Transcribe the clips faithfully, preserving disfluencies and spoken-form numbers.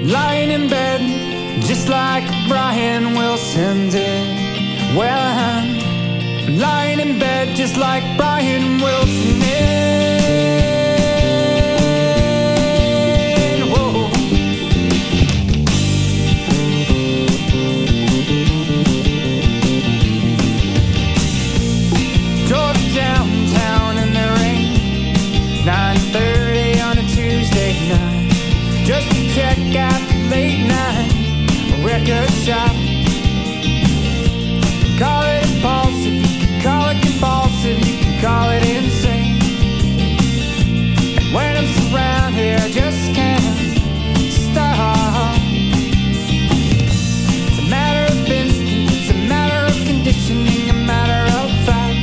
lying in bed, just like Brian Wilson did. Well, I'm lying in bed, just like Brian Wilson did. Whoa. Drove downtown in the rain, nine thirty on a Tuesday night, just to check out the late night record shop. Call it impulsive, you can call it compulsive, you can call it insane. And when I'm surrounded, I just can't stop. It's a matter of instinct, it's a matter of conditioning, a matter of fact.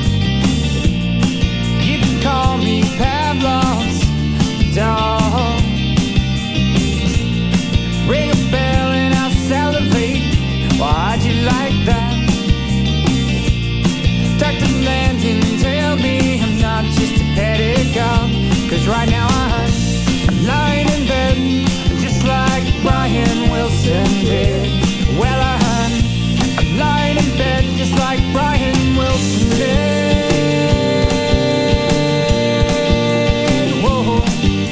You can call me Pavlov's dog. Ring a bell and I'll salivate. Why'd you like that? Doctor Landon, tell me I'm not just a petty cop. Cause right now I'm, I'm lying in bed, just like Brian Wilson did. Well, I'm, I'm lying in bed, just like Brian Wilson did. Whoa.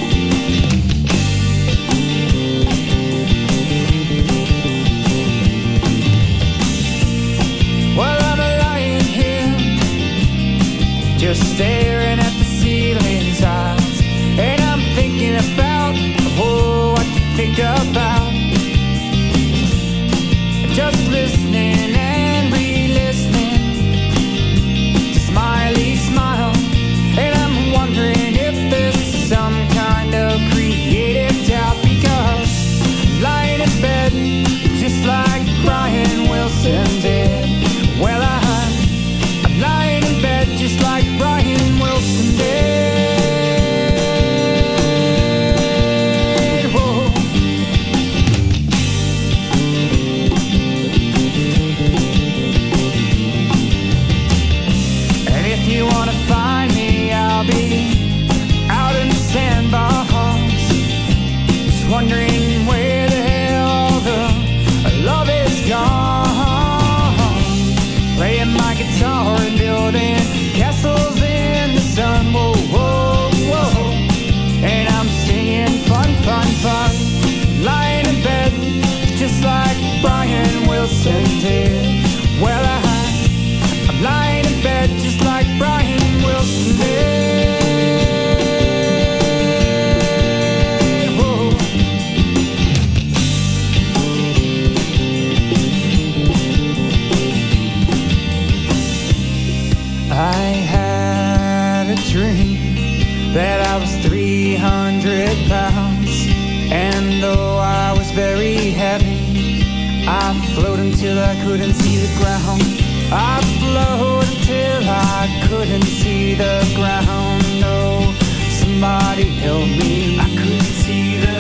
Well, I'm lying here, just staring at the ceiling's eyes, and I'm thinking about, oh, what to think about. Just listening and re-listening to Smiley smile, and I'm wondering if there's some kind of creative doubt, because I'm lying in bed, just like Brian Wilson did. Well, I'm, I'm lying in bed, just like Brian Wilson did. Whoa. And if you wanna find me, I'll be out in the sandbox, just wondering where the hell all the love is gone. Playing my guitar and building castles in the sun. Whoa, whoa, whoa. And I'm singing fun, fun, fun. Lying in bed, just like Brian Wilson did. Well, I, I'm lying in bed, just like Brian Wilson did. Whoa. I had a dream that I was three hundred pounds, and though I was very heavy, I floated until I couldn't see the ground. I floated until I couldn't see the ground. Oh, somebody help me, I couldn't see the